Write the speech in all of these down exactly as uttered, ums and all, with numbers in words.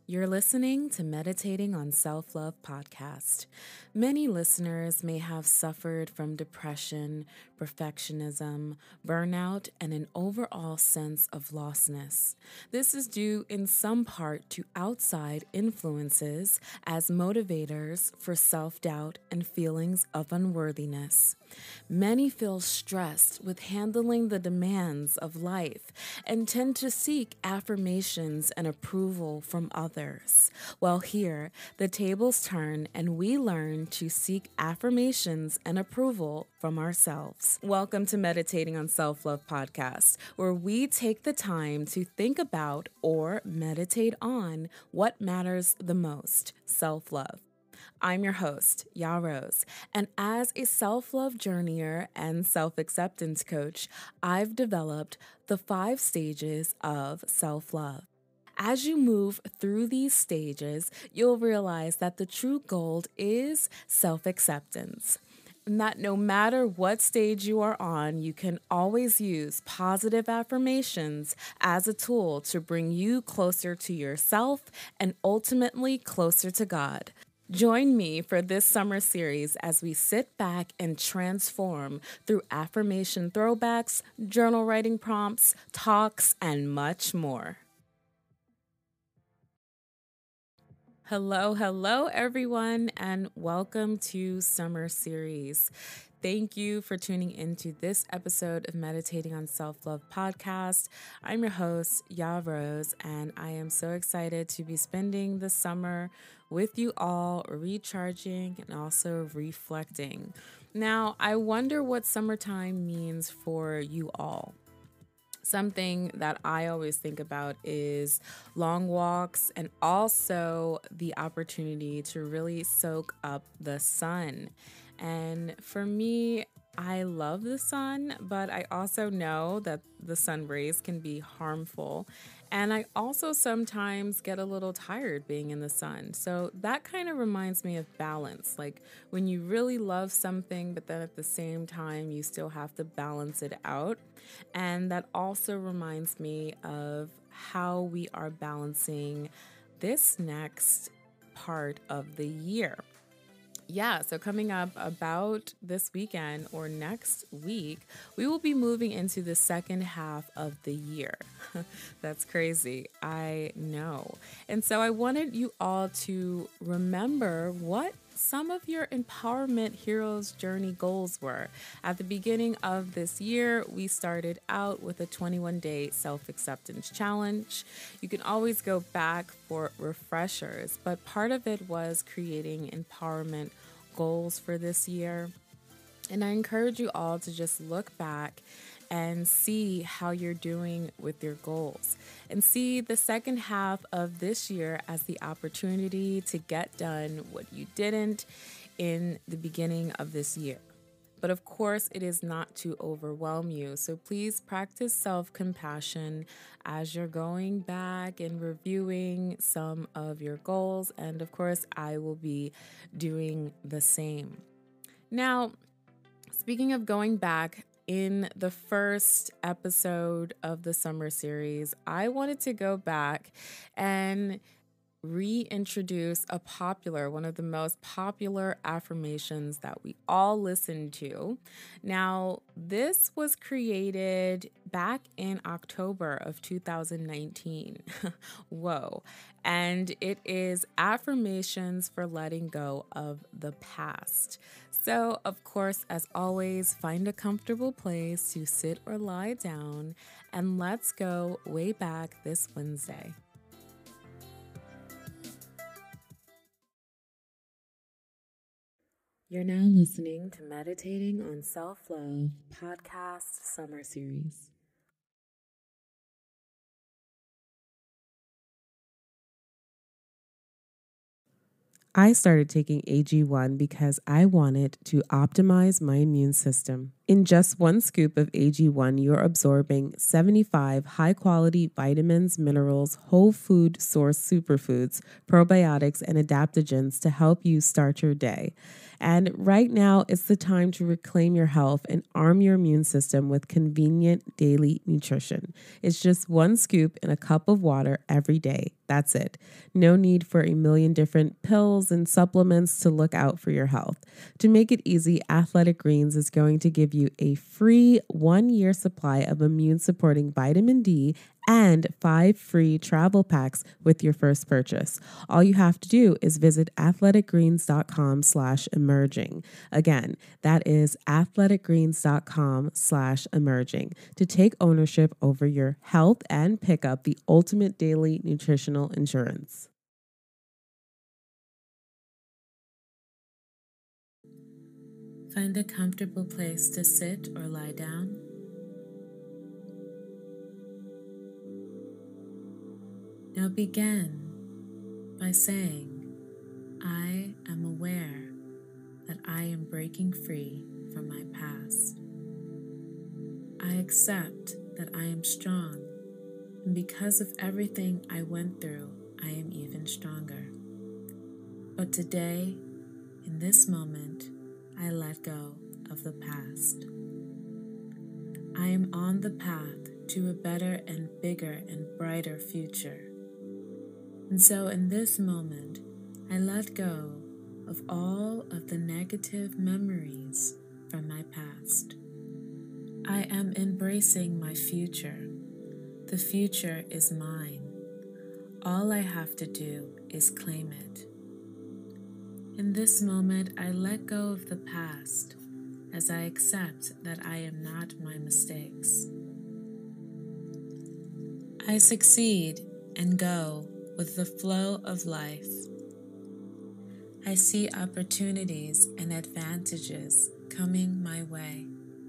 You're listening to Meditating on Self-Love podcast. Many listeners may have suffered from depression, perfectionism, burnout, and an overall sense of lostness. This is due in some part to outside influences as motivators for self-doubt and feelings of unworthiness. Many feel stressed with handling the demands of life and tend to seek affirmations and approval from others. Well, here, the tables turn and we learn to seek affirmations and approval from ourselves. Welcome to Meditating on Self-Love podcast, where we take the time to think about or meditate on what matters the most, self-love. I'm your host, Ya Rose, and as a self-love journeyer and self-acceptance coach, I've developed the five stages of self-love. As you move through these stages, you'll realize that the true goal is self-acceptance. And that no matter what stage you are on, you can always use positive affirmations as a tool to bring you closer to yourself and ultimately closer to God. Join me for this summer series as we sit back and transform through affirmation throwbacks, journal writing prompts, talks, and much more. Hello, hello, everyone, and welcome to Summer Series. Thank you for tuning into this episode of Meditating on Self-Love podcast. I'm your host, Ya Rose, and I am so excited to be spending the summer with you all, recharging and also reflecting. Now, I wonder what summertime means for you all. Something that I always think about is long walks and also the opportunity to really soak up the sun. And for me, I love the sun, but I also know that the sun rays can be harmful. And I also sometimes get a little tired being in the sun. So that kind of reminds me of balance. Like when you really love something, but then at the same time, you still have to balance it out. And that also reminds me of how we are balancing this next part of the year. Yeah, so coming up about this weekend or next week, we will be moving into the second half of the year. That's crazy. I know. And so I wanted you all to remember what some of your empowerment heroes journey goals were. At the beginning of this year, we started out with a twenty-one day self-acceptance challenge. You can always go back for refreshers, but part of it was creating empowerment goals for this year. And I encourage you all to just look back and see how you're doing with your goals and see the second half of this year as the opportunity to get done what you didn't in the beginning of this year. But of course, it is not to overwhelm you. So please practice self-compassion as you're going back and reviewing some of your goals. And of course, I will be doing the same. Now, speaking of going back, in the first episode of the summer series, I wanted to go back and reintroduce a popular, one of the most popular affirmations that we all listen to. Now, this was created back in October of two thousand nineteen. Whoa. And it is affirmations for letting go of the past. So, of course, as always, find a comfortable place to sit or lie down, and let's go way back this Wednesday. You're now listening to Meditating on Self-Love podcast summer series. I started taking A G one because I wanted to optimize my immune system. In just one scoop of A G one, you're absorbing seventy-five high-quality vitamins, minerals, whole food source superfoods, probiotics, and adaptogens to help you start your day. And right now, it's the time to reclaim your health and arm your immune system with convenient daily nutrition. It's just one scoop in a cup of water every day. That's it. No need for a million different pills and supplements to look out for your health. To make it easy, Athletic Greens is going to give you a free one-year supply of immune-supporting vitamin D and five free travel packs with your first purchase. All you have to do is visit athleticgreens.com slash emerging. Again, that is athleticgreens.com slash emerging to take ownership over your health and pick up the ultimate daily nutritional insurance. Find a comfortable place to sit or lie down. Now begin by saying, I am aware that I am breaking free from my past. I accept that I am strong, and because of everything I went through, I am even stronger. But today, in this moment, I let go of the past. I am on the path to a better and bigger and brighter future. And so in this moment, I let go of all of the negative memories from my past. I am embracing my future. The future is mine. All I have to do is claim it. In this moment, I let go of the past as I accept that I am not my mistakes. I succeed and go with the flow of life. I see opportunities and advantages coming my way.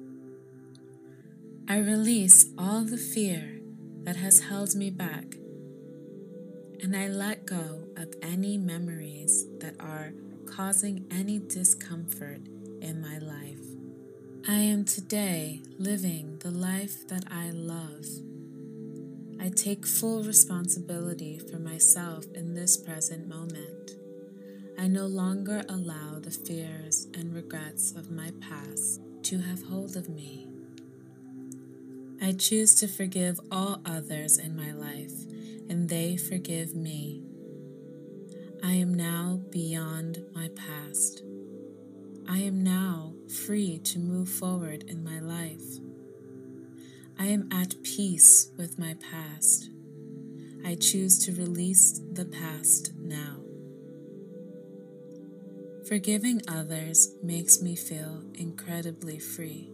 I release all the fear that has held me back, and I let go of any memories that are causing any discomfort in my life. I am today living the life that I love. I take full responsibility for myself in this present moment. I no longer allow the fears and regrets of my past to have hold of me. I choose to forgive all others in my life, and they forgive me. I am now beyond my past. I am now free to move forward in my life. I am at peace with my past. I choose to release the past now. Forgiving others makes me feel incredibly free.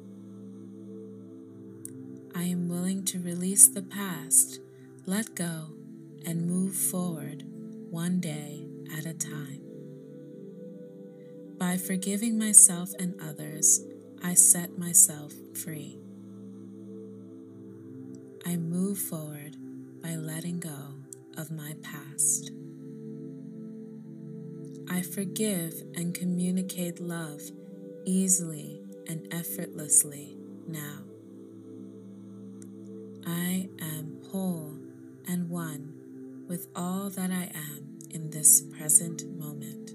I am willing to release the past, let go, and move forward one day at a time. By forgiving myself and others, I set myself free. I move forward by letting go of my past. I forgive and communicate love easily and effortlessly now. I am whole and one with all that I am in this present moment.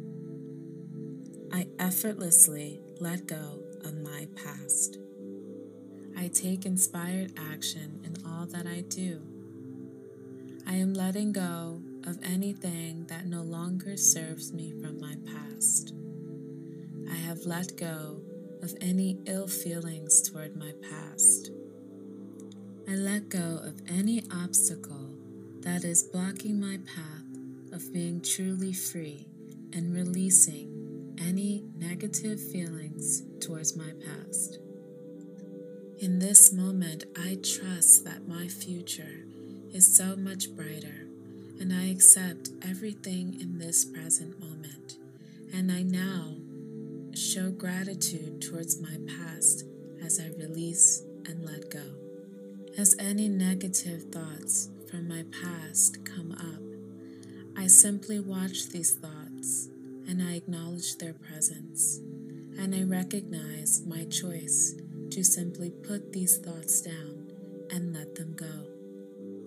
I effortlessly let go of my past. I take inspired action in all that I do. I am letting go of anything that no longer serves me from my past. I have let go of any ill feelings toward my past. I let go of any obstacle that is blocking my path of being truly free and releasing any negative feelings towards my past. In this moment, I trust that my future is so much brighter, and I accept everything in this present moment, and I now show gratitude towards my past as I release and let go. As any negative thoughts from my past come up, I simply watch these thoughts and I acknowledge their presence, and I recognize my choice to simply put these thoughts down and let them go.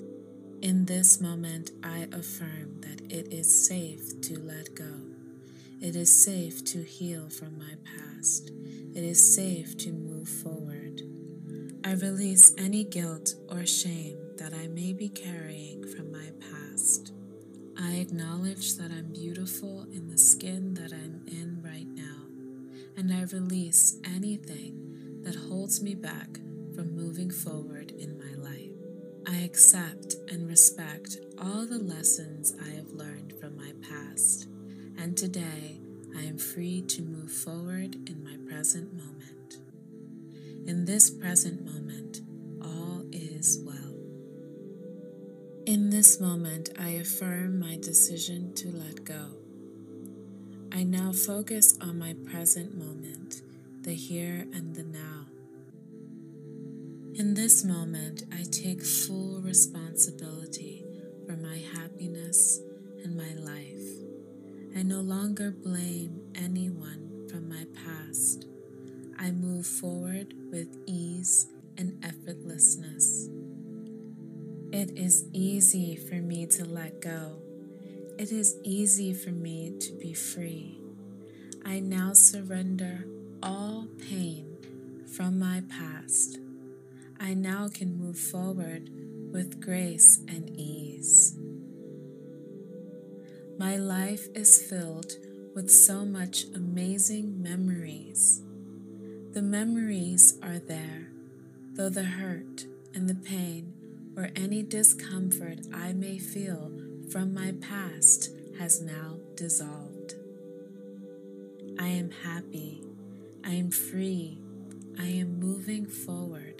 In this moment, I affirm that it is safe to let go. It is safe to heal from my past. It is safe to move forward. I release any guilt or shame that I may be carrying from my past. I acknowledge that I'm beautiful in the skin that I'm in right now, and I release anything that holds me back from moving forward in my life. I accept and respect all the lessons I have learned from my past, and today I am free to move forward in my present moment. In this present moment, all is well. In this moment, I affirm my decision to let go. I now focus on my present moment, the here and the now. In this moment, I take full responsibility for my happiness and my life. I no longer blame anyone from my past. I move forward with ease and effortlessness. It is easy for me to let go. It is easy for me to be free. I now surrender all pain from my past. I now can move forward with grace and ease. My life is filled with so much amazing memories. The memories are there, though the hurt and the pain or any discomfort I may feel from my past has now dissolved. I am happy. I am free. I am moving forward.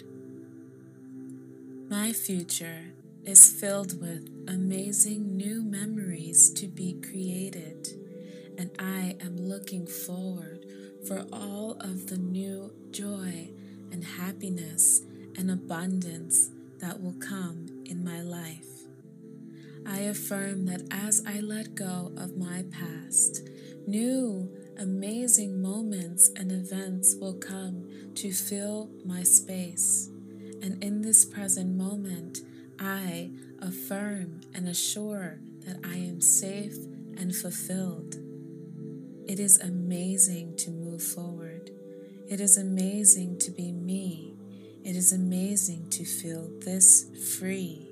My future is filled with amazing new memories to be created, and I am looking forward for all of the new joy and happiness and abundance that will come in my life. I affirm that as I let go of my past, new amazing moments and events will come to fill my space. And in this present moment, I affirm and assure that I am safe and fulfilled. It is amazing to move forward. It is amazing to be me. It is amazing to feel this free.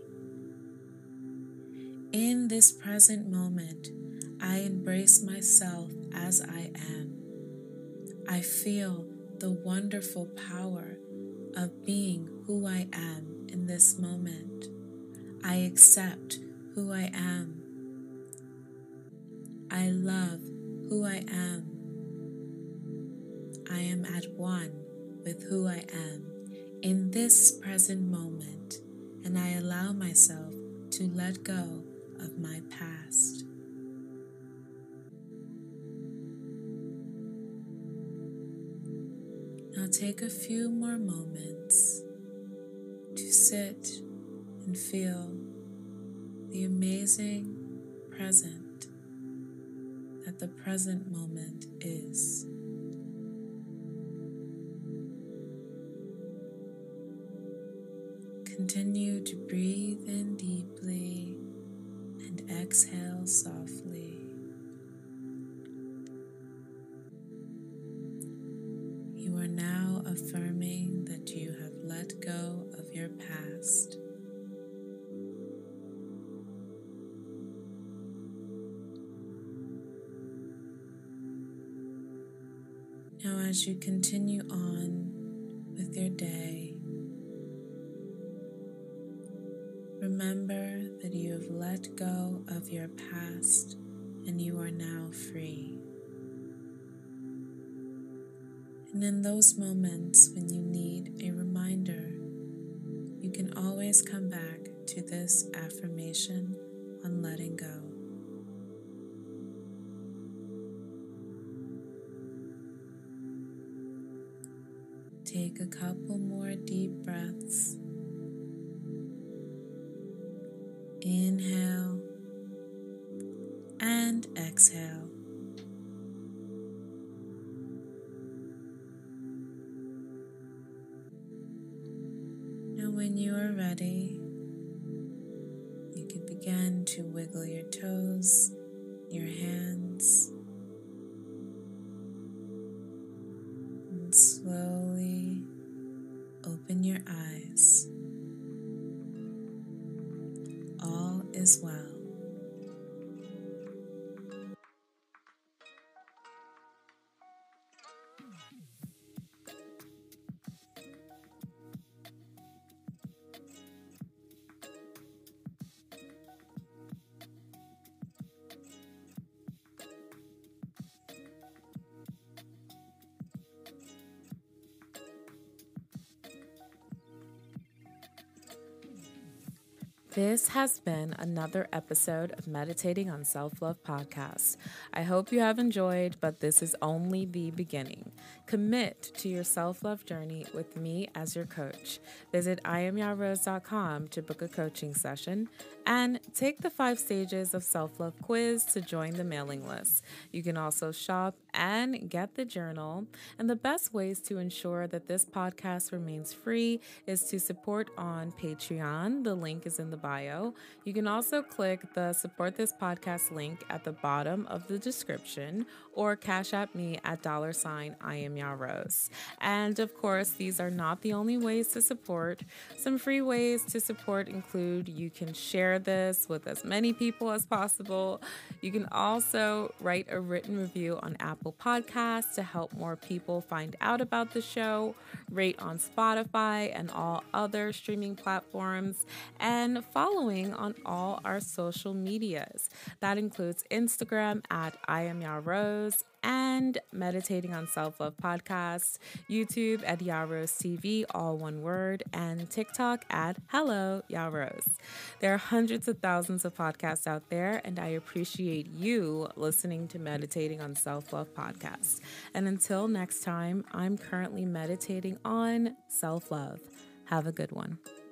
In this present moment, I embrace myself as I am. I feel the wonderful power of being who I am in this moment. I accept who I am. I love who I am. I am at one with who I am in this present moment, and I allow myself to let go of my past. Now take a few more moments to sit and feel the amazing present that the present moment is. Continue to breathe in deeply and exhale softly. You are now affirming that you have let go of your past. Now, as you continue on with your day, remember that you have let go of your past and you are now free. And in those moments when you need a reminder, you can always come back to this affirmation on letting go. Take a couple more deep breaths. Inhale and exhale. Now, when you are ready, you can begin to wiggle your toes, your hands, This has been another episode of Meditating on Self-Love Podcast. I hope you have enjoyed, but this is only the beginning. Commit to your self-love journey with me as your coach. Visit I am ya rose dot com to book a coaching session and take the five stages of self-love quiz to join the mailing list. You can also shop and get the journal. And the best ways to ensure that this podcast remains free is to support on Patreon. The link is in the bio. You can also click the support this podcast link at the bottom of the description or Cash App me at dollar sign I am ya rose. And of course, these are not the only ways to support. Some free ways to support include you can share this with as many people as possible. You can also write a written review on Apple Podcasts to help more people find out about the show, rate on Spotify and all other streaming platforms, and following on all our social medias. That includes Instagram at I am ya rose and Meditating on Self-Love Podcast, YouTube at Ya Rose T V, all one word, and TikTok at Hello Ya Rose. There are hundreds of thousands of podcasts out there, and I appreciate you listening to Meditating on Self-Love Podcast. And until next time, I'm currently meditating on self-love. Have a good one.